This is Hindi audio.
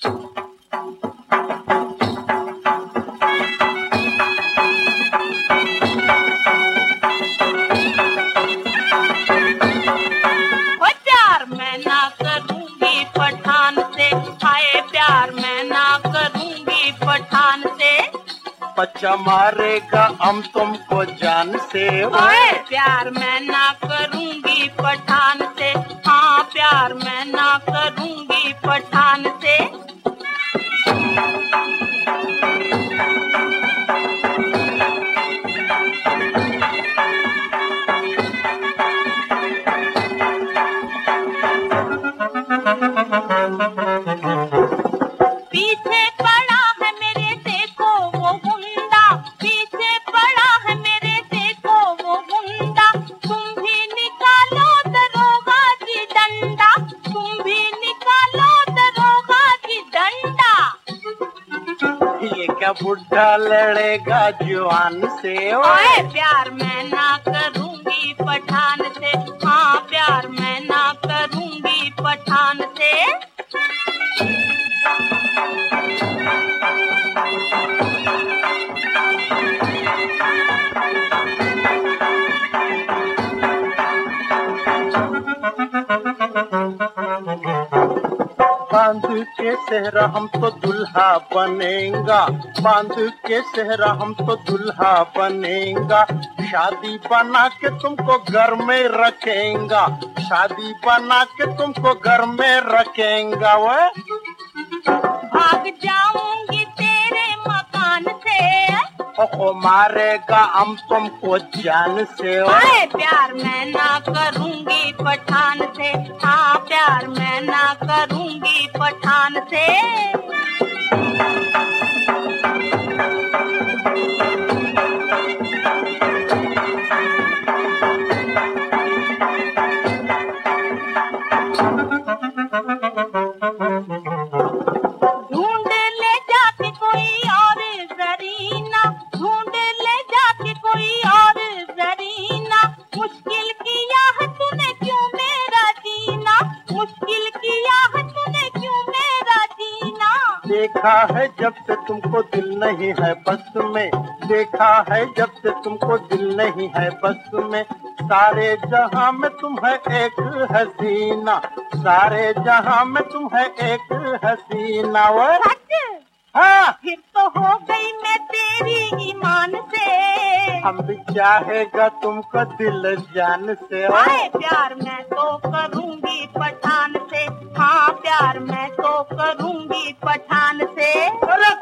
प्यार मैं ना करूंगी पठान से, हाय प्यार मैं ना करूंगी पठान से। बच्चा मारेगा हम तुमको जान से। ओए प्यार मैं ना करूंगी पठान से, हाँ प्यार मैं ना करूंगी पठान से। पीछे पड़ा है मेरे देखो वो गुंडा, पीछे पड़ा है मेरे देखो वो गुंडा। तुम भी निकालो दरोगा की डंडा, तुम भी निकालो दरोगा की डंडा। ये क्या बुढ़ा लड़ेगा जवान से। ओए प्यार मैं ना करूंगी पठान से, हाँ प्यार मैं ना करूंगी पठान से। बांध के सेहरा हम तो दुल्हा बनेगा, बांध के सेहरा हम तो दुल्हा बनेगा। शादी बना के तुमको घर में रखेगा, शादी बना के तुमको घर में रखेगा। वो भाग जाऊंगी तेरे मकान से, ओ मारेगा हम तुमको जान से। ओए प्यार मैं ना करूंगी पठान से, हाँ प्यार मैं ना करूंगी पठान से। ढूंढ ले जाके कोई और जरीना, ढूंढ ले जाके कोई और जरीना। मुश्किल किया है तूने क्यों मेरा जीना, मुश्किल किया है तूने क्यों मेरा जीना। देखा है जब से तुमको दिल नहीं है बस में, देखा है जब से तुमको दिल नहीं है बस में। सारे जहां में तुम है एक हसीना, सारे जहां में तुम है एक हसीना। वो हाँ फिर तो हो गई मैं तेरी ईमान से, हम भी चाहेगा तुमको दिल जान से। हाय प्यार मैं तो करूंगी पठान से, हाँ प्यार मैं तो करूंगी पठान से।